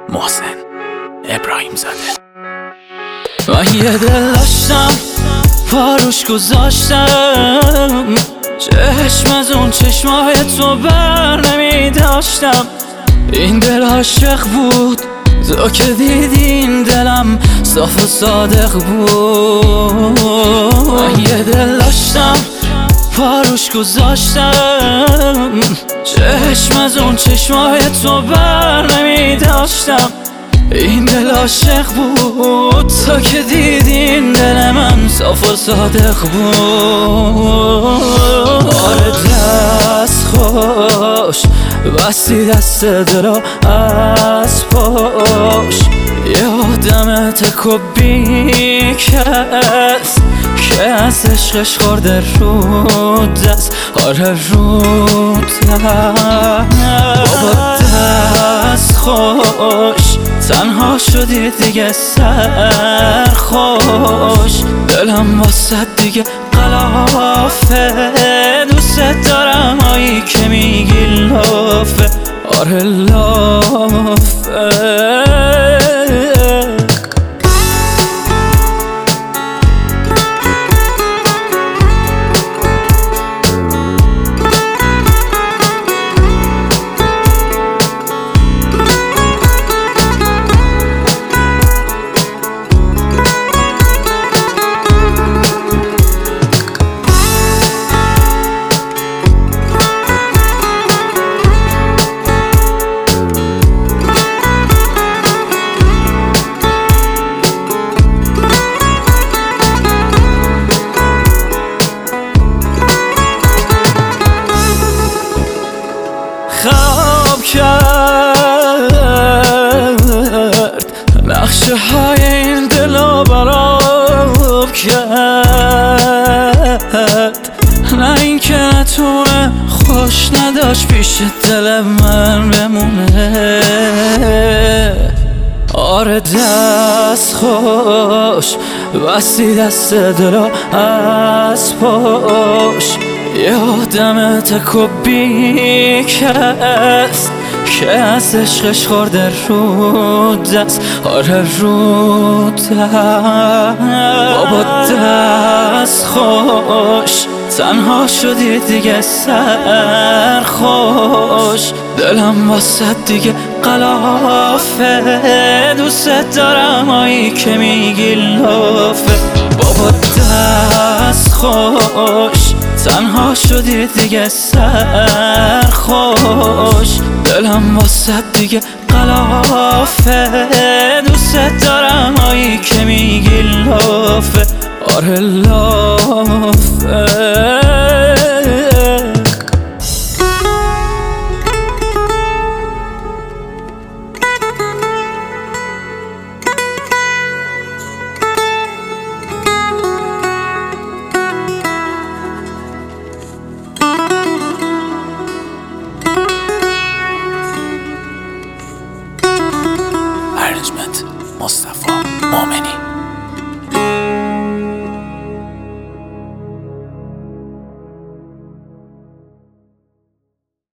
محسن ابراهیم زاده. من یه دل داشتم پاروش گذاشتم، چشم از اون چشمای تو بر نمی داشتم. این دل عاشق بود، تو که دیدین دلم صاف و صادق بود. من یه دل داشتم پاروش گذاشتم، چشم از اون چشمای تو بر نمی داشتم. این دل عاشق بود، تو که دیدین دل من صاف و صادق بود. آره دست خوش بستی دست دلو از پاش، یادمت که بی کس که از عشقش خورده رو دست. آره رو دست بابا دست خوش، تنها شدی دیگه سرخوش. دلم واسه دیگه قلافه، دوست دارم هایی که میگی لافه. آره لافه. خواب کرد نقشه های این دلو براب کرد، نه این که نتونه خوش نداشت پیش دل من بمونه. آره دست خوش بستی دست دلو از پاش، یادمت که بی کس که از عشقش خورده رو دست. آره رو دست بابا دست خوش، تنها شدی دیگه سرخوش. دلم واسه دیگه قلافه، دوست دارم هایی که میگی لافه. بابا دست خوش، تنها شدی دیگه سرخوش. دلم واسه دیگه قلافه، دوست دارم هایی که میگی لافه. آره لافه. مصطفی مومنی.